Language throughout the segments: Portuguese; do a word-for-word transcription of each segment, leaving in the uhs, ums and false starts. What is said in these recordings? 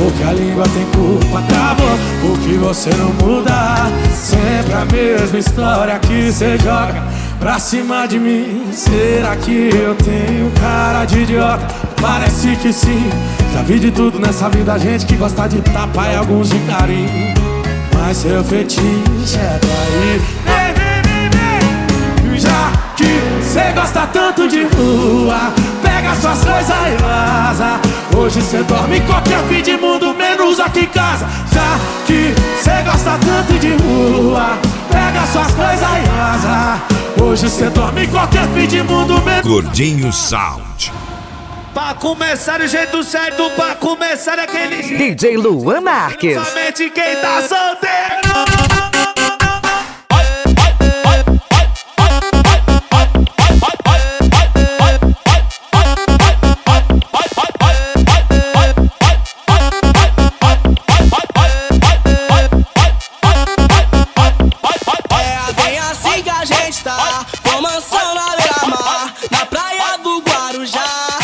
porque a língua tem culpa, travou, porque você não muda. Sempre a mesma história que cê joga pra cima de mim. Será que eu tenho cara de idiota? Parece que sim. Já vi de tudo nessa vida, gente que gosta de tapa e alguns de carinho. Mas seu fetiche é trair. Vem, vem, vem, vem. Já que cê gosta tanto de rua, pega suas coisas e vaza. Hoje cê dorme em qualquer fim de mundo, menos aqui em casa. Já que cê gosta tanto de rua, pega suas coisas e vaza. Hoje cê dorme em qualquer fim de mundo, menos Gordinho Sound. Pra começar do jeito certo, pra começar aquele D J Luan Marques. Somente quem tá solteiro. É bem assim que a gente tá, com mansão na beira-mar, na praia do Guarujá.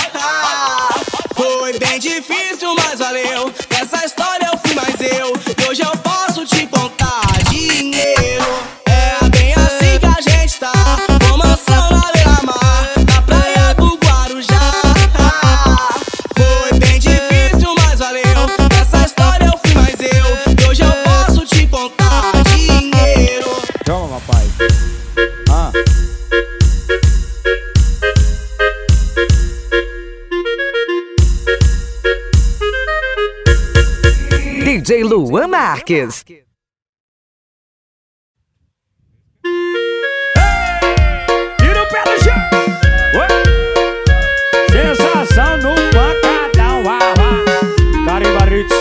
Foi bem difícil, mas valeu. Nessa história eu fui mais eu. E hoje eu posso te contar dinheiro. É bem assim que a gente tá, com mansão na beira-mar, na praia do Guarujá. Foi bem difícil, mas valeu. Nessa história eu fui mais eu. E hoje eu posso te contar dinheiro. Toma, papai. Ah. D J Luan Marques. Tira o pé do chão. Oi. Sensação no pancadão. Ah, ah. Carimbaritos.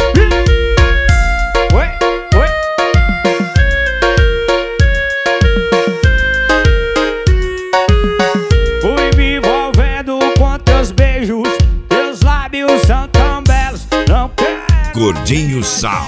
Oi, oi. Fui me envolvendo com teus beijos. Teus lábios são tão belos. Não quero. Gordinho Sound.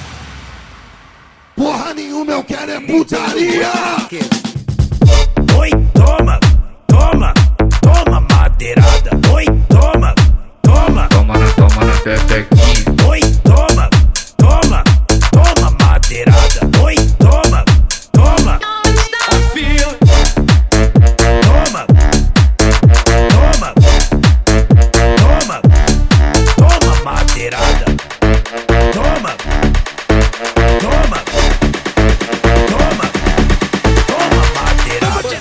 porra nenhuma, eu quero é putaria. Oi, toma, toma, toma madeirada. Oi, toma, toma, Toma na, toma na pepequinha. oi, toma, toma, toma madeirada. Oi, toma, toma. Afio. Toma, toma, toma, toma madeirada. Toma, toma, toma, toma madeirada.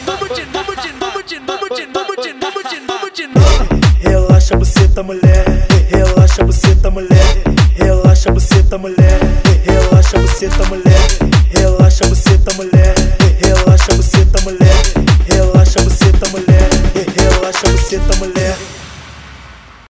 Relaxa buceta, mulher. Relaxa buceta, mulher. Relaxa buceta, mulher. Relaxa buceta, mulher. Relaxa buceta, mulher. Relaxa buceta, mulher.